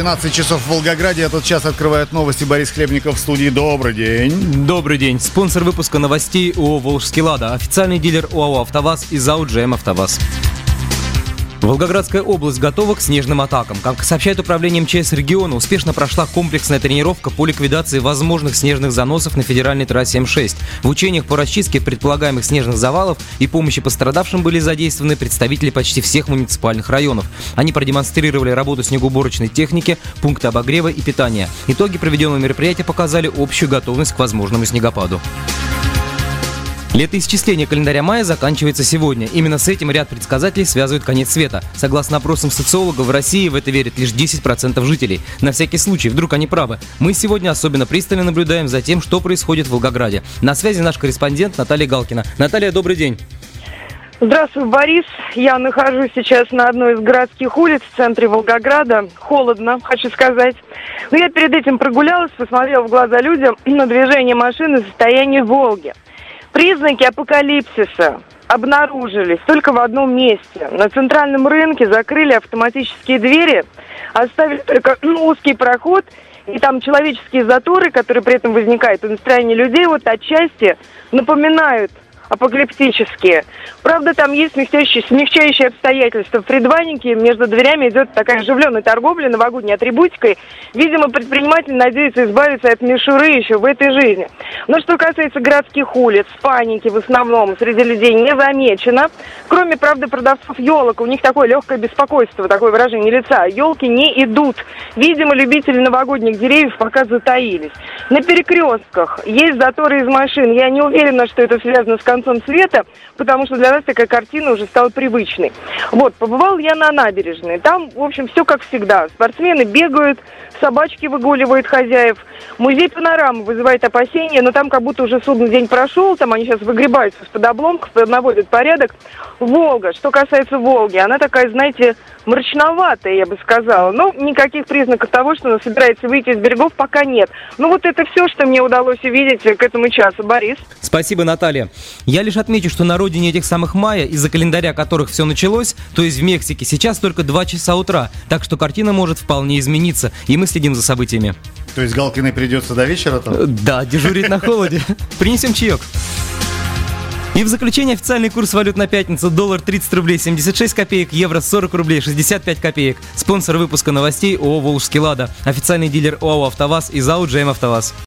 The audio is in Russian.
12 часов в Волгограде. Этот час открывает новости Борис Хлебников в студии. Добрый день. Добрый день. Спонсор выпуска новостей ООО «Волжский Лада». Официальный дилер ОАО «АвтоВАЗ» и ЗАО «ДЖМ АвтоВАЗ». Волгоградская область готова к снежным атакам. Как сообщает управление МЧС региона, успешно прошла комплексная тренировка по ликвидации возможных снежных заносов на федеральной трассе М6. В учениях по расчистке предполагаемых снежных завалов и помощи пострадавшим были задействованы представители почти всех муниципальных районов. Они продемонстрировали работу снегоуборочной техники, пункты обогрева и питания. Итоги проведенного мероприятия показали общую готовность к возможному снегопаду. Летоисчисление календаря мая заканчивается сегодня. Именно с этим ряд предсказателей связывают конец света. Согласно опросам социологов, в России в это верят лишь 10% жителей. На всякий случай, вдруг они правы. Мы сегодня особенно пристально наблюдаем за тем, что происходит в Волгограде. На связи наш корреспондент Наталья Галкина. Наталья, добрый день. Здравствуй, Борис. Я нахожусь сейчас на одной из городских улиц в центре Волгограда. Холодно, хочу сказать. Но я перед этим прогулялась, посмотрела в глаза людям на движение машин и состояние Волги. Признаки апокалипсиса обнаружились только в одном месте. На центральном рынке закрыли автоматические двери, оставили только узкий проход, и там человеческие заторы, которые при этом возникают, и настроение людей вот отчасти напоминают апокалиптические. Правда, там есть смягчающие обстоятельства. В предбаннике между дверями идет такая оживленная торговля новогодней атрибутикой. Видимо, предприниматель надеется избавиться от мишуры еще в этой жизни. Но что касается городских улиц, паники в основном среди людей не замечено. Кроме, правда, продавцов елок. У них такое легкое беспокойство, такое выражение лица. Елки не идут. Видимо, любители новогодних деревьев пока затаились. На перекрестках есть заторы из машин. Я не уверена, что это связано с концом света, потому что для нас такая картина уже стала привычной. Вот, побывал я на набережной. Там, в общем, все как всегда. Спортсмены бегают, собачки выгуливают хозяев. Музей панорамы вызывает опасения, но там как будто уже судный день прошел, там они сейчас выгребаются из-под обломков, наводят порядок. Волга, что касается Волги, она такая, знаете, мрачноватая, я бы сказала. Но никаких признаков того, что она собирается выйти из берегов, пока нет. Ну вот это все, что мне удалось увидеть к этому часу. Борис. Спасибо, Наталья. Я лишь отмечу, что на родине этих самых майя, из-за календаря которых все началось, то есть в Мексике, сейчас только 2 часа утра. Так что картина может вполне измениться, и мы следим за событиями. То есть Галкиной придется до вечера там? Да, дежурить на холоде. Принесем чаек. И в заключение официальный курс валют на пятницу. Доллар 30 рублей 76 копеек, евро 40 рублей 65 копеек. Спонсор выпуска новостей ООО «Волжский Лада». Официальный дилер ОАО «АвтоВАЗ» и ЗАО «ДЖМ АвтоВАЗ».